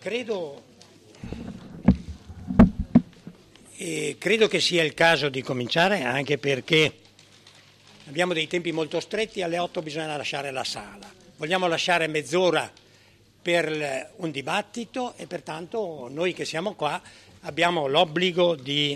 credo che sia il caso di cominciare, anche perché abbiamo dei tempi molto stretti, alle 8 bisogna lasciare la sala. Vogliamo lasciare mezz'ora per un dibattito e pertanto noi che siamo qua abbiamo l'obbligo di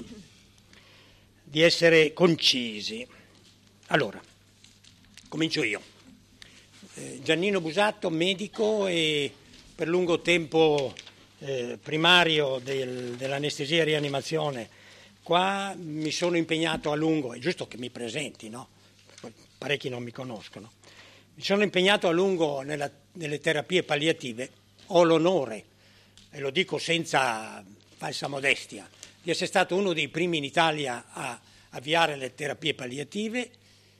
essere concisi. Allora, comincio io. Giannino Busato, medico e per lungo tempo primario dell'anestesia e rianimazione. Qua mi sono impegnato a lungo, è giusto che mi presenti, no? Parecchi non mi conoscono. Mi sono impegnato a lungo nelle terapie palliative. Ho l'onore, e lo dico senza falsa modestia, di essere stato uno dei primi in Italia a avviare le terapie palliative,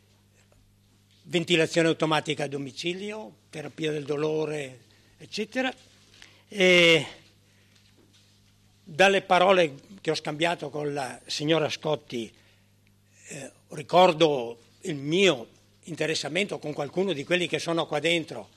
ventilazione automatica a domicilio, terapia del dolore, eccetera. E dalle parole che ho scambiato con la signora Scotti ricordo il mio interessamento con qualcuno di quelli che sono qua dentro,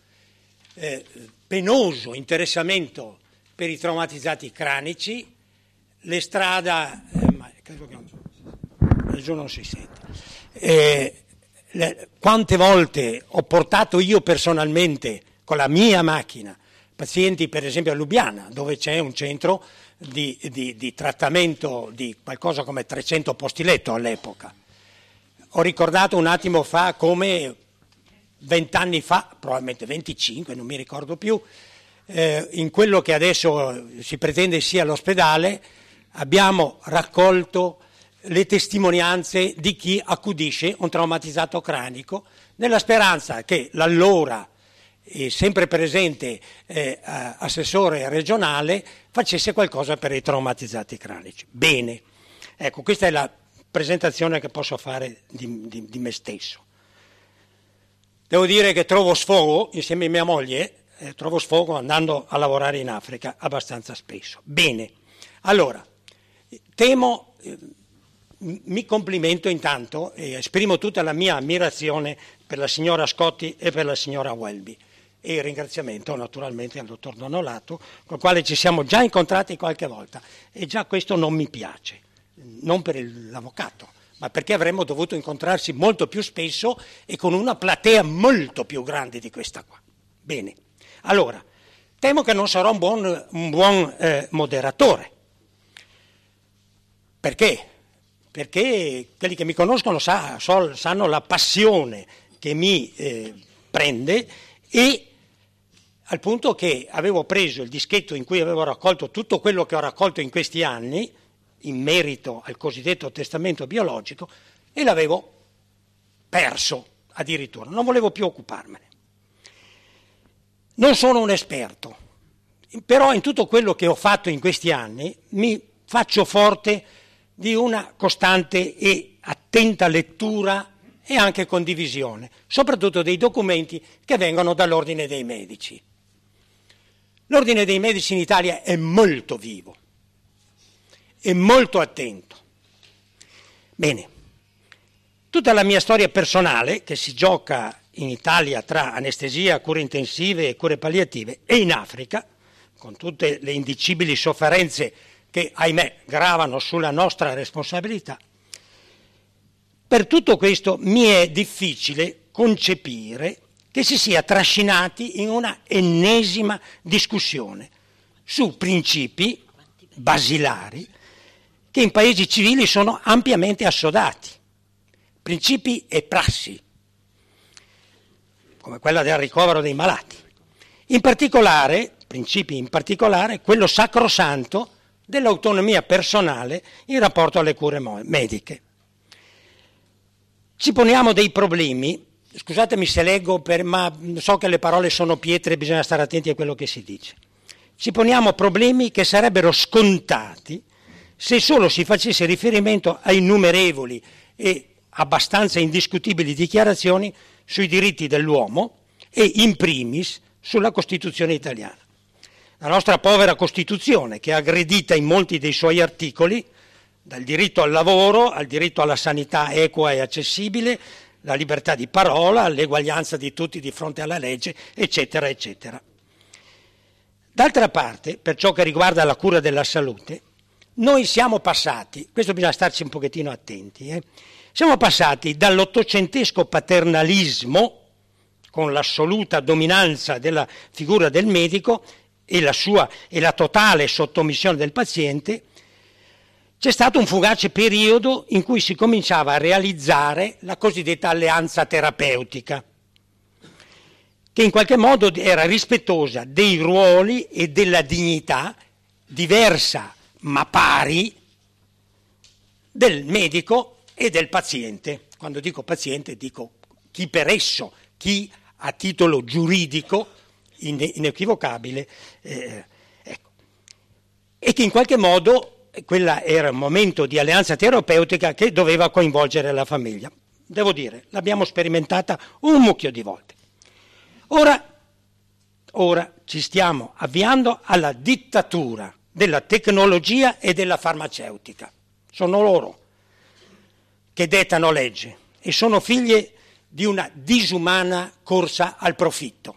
penoso interessamento per i traumatizzati cranici, le strade, ma credo che giù non si sente. Quante volte ho portato io personalmente con la mia macchina pazienti, per esempio a Lubiana, dove c'è un centro di trattamento di qualcosa come 300 posti letto all'epoca. Ho ricordato un attimo fa come 20 anni fa, probabilmente 25, non mi ricordo più, in quello che adesso si pretende sia l'ospedale, abbiamo raccolto le testimonianze di chi accudisce un traumatizzato cranico, nella speranza che l'allora sempre presente assessore regionale facesse qualcosa per i traumatizzati cranici. Bene, ecco, questa è la presentazione che posso fare di me stesso. Devo dire che trovo sfogo, insieme a mia moglie, trovo sfogo andando a lavorare in Africa abbastanza spesso. Bene, allora, mi complimento intanto e esprimo tutta la mia ammirazione per la signora Scotti e per la signora Welby e il ringraziamento naturalmente al dottor Donolato, con il quale ci siamo già incontrati qualche volta e già questo non mi piace, non per l'avvocato, ma perché avremmo dovuto incontrarsi molto più spesso e con una platea molto più grande di questa qua. Bene, allora, temo che non sarò un buon moderatore. Perché? Perché quelli che mi conoscono sanno la passione che mi prende e al punto che avevo preso il dischetto in cui avevo raccolto tutto quello che ho raccolto in questi anni in merito al cosiddetto testamento biologico e l'avevo perso addirittura, non volevo più occuparmene. Non sono un esperto, però in tutto quello che ho fatto in questi anni mi faccio forte di una costante e attenta lettura e anche condivisione, soprattutto dei documenti che vengono dall'Ordine dei Medici. L'Ordine dei Medici in Italia è molto vivo, è molto attento. Bene, tutta la mia storia personale, che si gioca in Italia tra anestesia, cure intensive e cure palliative, e in Africa, con tutte le indicibili sofferenze che, ahimè, gravano sulla nostra responsabilità, per tutto questo mi è difficile concepire che si sia trascinati in una ennesima discussione su principi basilari che in paesi civili sono ampiamente assodati, principi e prassi, come quella del ricovero dei malati. In particolare, principi in particolare, quello sacrosanto dell'autonomia personale in rapporto alle cure mediche. Ci poniamo dei problemi, scusatemi se leggo, ma so che le parole sono pietre e bisogna stare attenti a quello che si dice. Ci poniamo problemi che sarebbero scontati se solo si facesse riferimento a innumerevoli e abbastanza indiscutibili dichiarazioni sui diritti dell'uomo e in primis sulla Costituzione italiana. La nostra povera Costituzione, che è aggredita in molti dei suoi articoli, dal diritto al lavoro, al diritto alla sanità equa e accessibile, la libertà di parola, l'eguaglianza di tutti di fronte alla legge, eccetera, eccetera. D'altra parte, per ciò che riguarda la cura della salute, noi siamo passati, questo bisogna starci un pochettino attenti, siamo passati dall'ottocentesco paternalismo, con l'assoluta dominanza della figura del medico e la totale sottomissione del paziente. C'è stato un fugace periodo in cui si cominciava a realizzare la cosiddetta alleanza terapeutica, che in qualche modo era rispettosa dei ruoli e della dignità diversa ma pari del medico e del paziente. Quando dico paziente dico chi per esso, chi a titolo giuridico inequivocabile, ecco. E che in qualche modo quella era un momento di alleanza terapeutica che doveva coinvolgere la famiglia. Devo dire, l'abbiamo sperimentata un mucchio di volte. Ora ci stiamo avviando alla dittatura della tecnologia e della farmaceutica. Sono loro che dettano legge e sono figlie di una disumana corsa al profitto.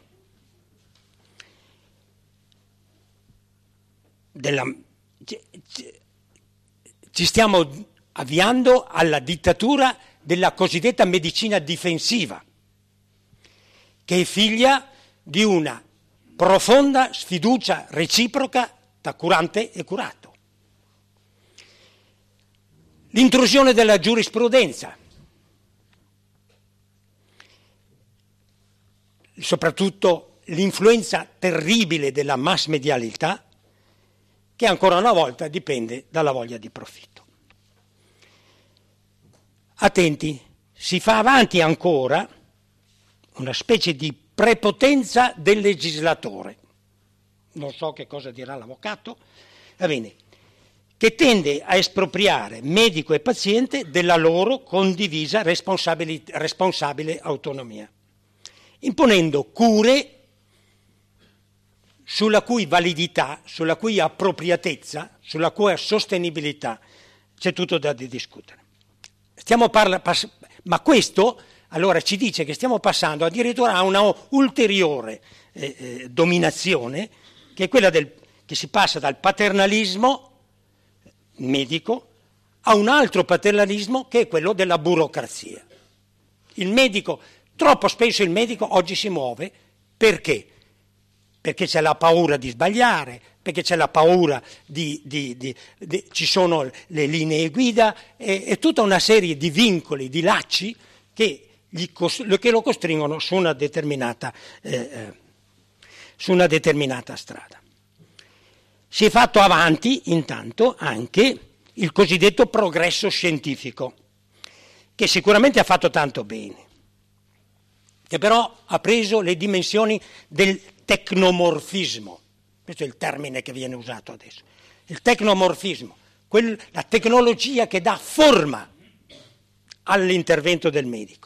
Ci stiamo avviando alla dittatura della cosiddetta medicina difensiva, che è figlia di una profonda sfiducia reciproca tra curante e curato. L'intrusione della giurisprudenza, soprattutto l'influenza terribile della mass medialità, che ancora una volta dipende dalla voglia di profitto. Attenti, si fa avanti ancora una specie di prepotenza del legislatore, non so che cosa dirà l'avvocato, va bene, che tende a espropriare medico e paziente della loro condivisa responsabile autonomia, imponendo cure sulla cui validità, sulla cui appropriatezza, sulla cui sostenibilità c'è tutto da discutere. Ma questo allora ci dice che stiamo passando addirittura a una ulteriore dominazione, che è quella che si passa dal paternalismo medico a un altro paternalismo che è quello della burocrazia. Troppo spesso il medico oggi si muove perché? Perché c'è la paura di sbagliare, perché c'è la paura ci sono le linee guida e tutta una serie di vincoli, di lacci che lo costringono su una determinata strada. Si è fatto avanti intanto anche il cosiddetto progresso scientifico, che sicuramente ha fatto tanto bene, che però ha preso le dimensioni del tecnomorfismo. Questo è il termine che viene usato adesso. Il tecnomorfismo, la tecnologia che dà forma all'intervento del medico,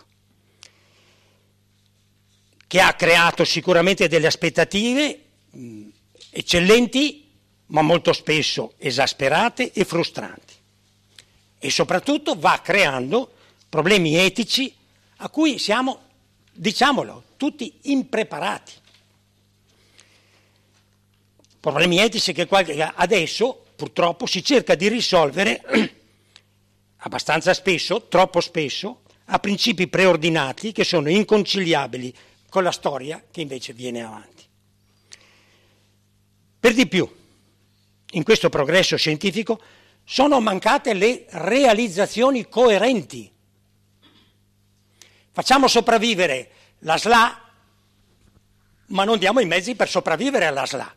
che ha creato sicuramente delle aspettative eccellenti, ma molto spesso esasperate e frustranti. E soprattutto va creando problemi etici a cui siamo, diciamolo, tutti impreparati. Problemi etici che adesso purtroppo si cerca di risolvere abbastanza spesso, troppo spesso, a principi preordinati che sono inconciliabili con la storia che invece viene avanti. Per di più, in questo progresso scientifico sono mancate le realizzazioni coerenti. Facciamo sopravvivere la SLA, ma non diamo i mezzi per sopravvivere alla SLA.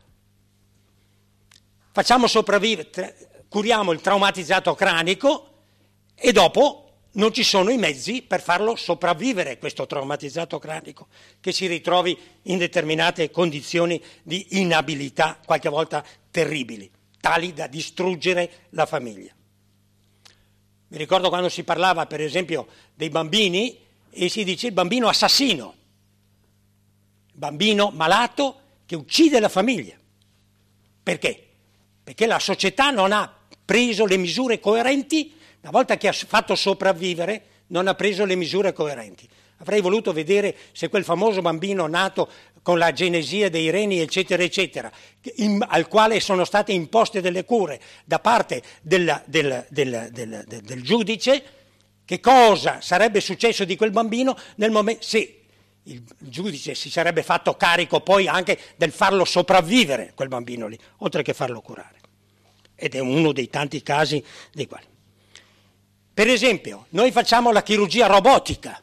Curiamo il traumatizzato cranico e dopo non ci sono i mezzi per farlo sopravvivere questo traumatizzato cranico, che si ritrovi in determinate condizioni di inabilità, qualche volta terribili, tali da distruggere la famiglia. Mi ricordo quando si parlava, per esempio, dei bambini e si dice il bambino assassino, il bambino malato che uccide la famiglia. Perché? Perché la società non ha preso le misure coerenti. Una volta che ha fatto sopravvivere, non ha preso le misure coerenti. avrei voluto vedere se quel famoso bambino nato con la genesia dei reni, eccetera, eccetera, al quale sono state imposte delle cure da parte del giudice, che cosa sarebbe successo di quel bambino nel momento, se il giudice si sarebbe fatto carico poi anche del farlo sopravvivere, quel bambino lì, oltre che farlo curare. Ed è uno dei tanti casi dei quali. Per esempio, noi facciamo la chirurgia robotica,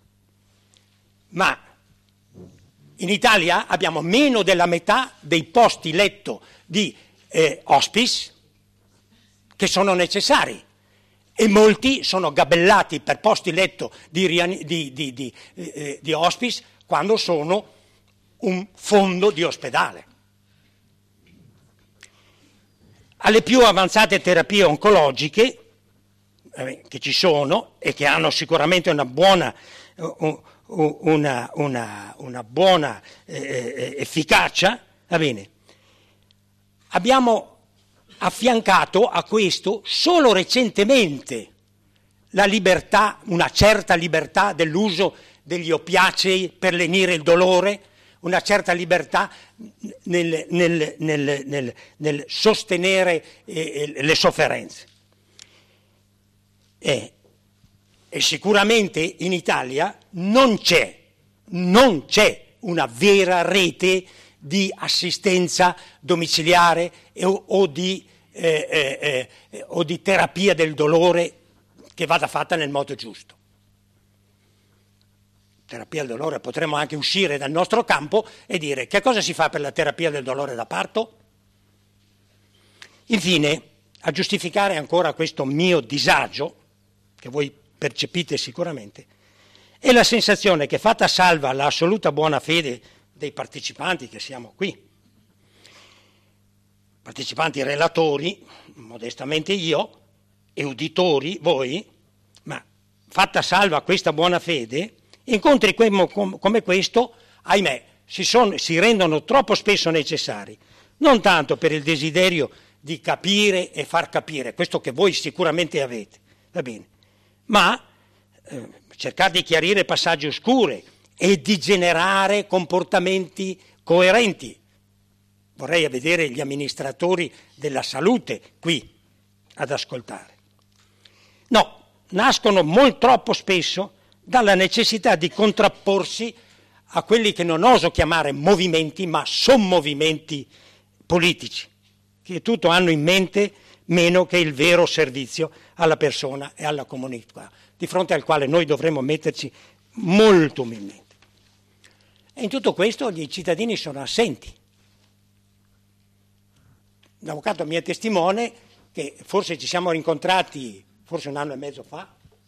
ma in Italia abbiamo meno della metà dei posti letto di hospice che sono necessari e molti sono gabellati per posti letto di hospice quando sono un fondo di ospedale. Alle più avanzate terapie oncologiche che ci sono e che hanno sicuramente una buona efficacia, va bene. Abbiamo affiancato a questo solo recentemente la libertà, una certa libertà dell'uso degli oppiacei per lenire il dolore, una certa libertà nel sostenere le sofferenze. E sicuramente in Italia non c'è una vera rete di assistenza domiciliare o di terapia del dolore che vada fatta nel modo giusto. Terapia del dolore, potremmo anche uscire dal nostro campo e dire che cosa si fa per la terapia del dolore da parto? Infine, a giustificare ancora questo mio disagio, che voi percepite sicuramente, è la sensazione che, fatta salva l'assoluta buona fede dei partecipanti, che siamo qui, partecipanti relatori, modestamente io, e uditori, voi, ma fatta salva questa buona fede, incontri come questo, ahimè, si rendono troppo spesso necessari, non tanto per il desiderio di capire e far capire, questo che voi sicuramente avete, va bene, ma cercare di chiarire passaggi oscuri e di generare comportamenti coerenti. Vorrei vedere gli amministratori della salute qui ad ascoltare. No, nascono molto troppo spesso dalla necessità di contrapporsi a quelli che non oso chiamare movimenti, ma sommovimenti politici, che tutto hanno in mente meno che il vero servizio alla persona e alla comunità, di fronte al quale noi dovremmo metterci molto umilmente. E in tutto questo gli cittadini sono assenti. L'avvocato mi è testimone che forse ci siamo rincontrati, forse 1 anno e mezzo fa,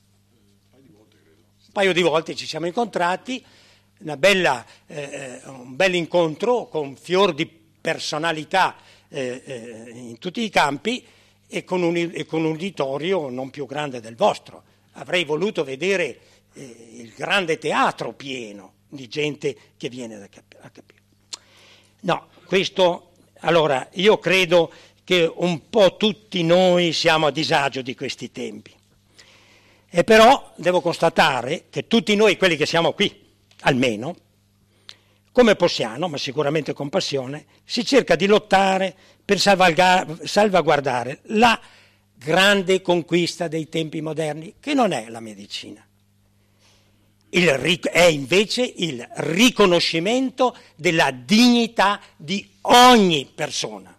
un paio di volte ci siamo incontrati, un bel incontro con fior di personalità in tutti i campi e con un uditorio non più grande del vostro. Avrei voluto vedere il grande teatro pieno di gente che viene a capire. No, questo, allora, io credo che un po' tutti noi siamo a disagio di questi tempi. E però devo constatare che tutti noi, quelli che siamo qui, almeno, come possiamo, ma sicuramente con passione, si cerca di lottare per salvaguardare la grande conquista dei tempi moderni, che non è la medicina. È invece il riconoscimento della dignità di ogni persona.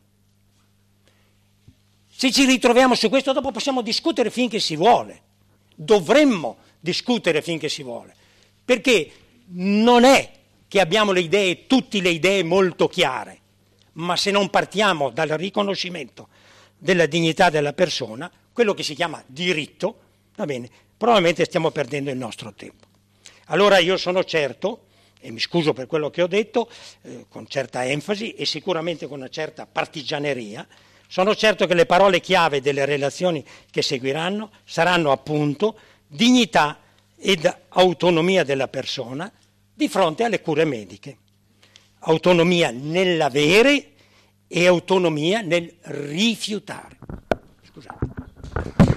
Se ci ritroviamo su questo, dopo possiamo discutere finché si vuole. Dovremmo discutere finché si vuole, perché non è che abbiamo tutte le idee molto chiare, ma se non partiamo dal riconoscimento della dignità della persona, quello che si chiama diritto, va bene, probabilmente stiamo perdendo il nostro tempo. Allora io sono certo, e mi scuso per quello che ho detto, con certa enfasi e sicuramente con una certa partigianeria, sono certo che le parole chiave delle relazioni che seguiranno saranno appunto dignità ed autonomia della persona di fronte alle cure mediche. Autonomia nell'avere e autonomia nel rifiutare. Scusate.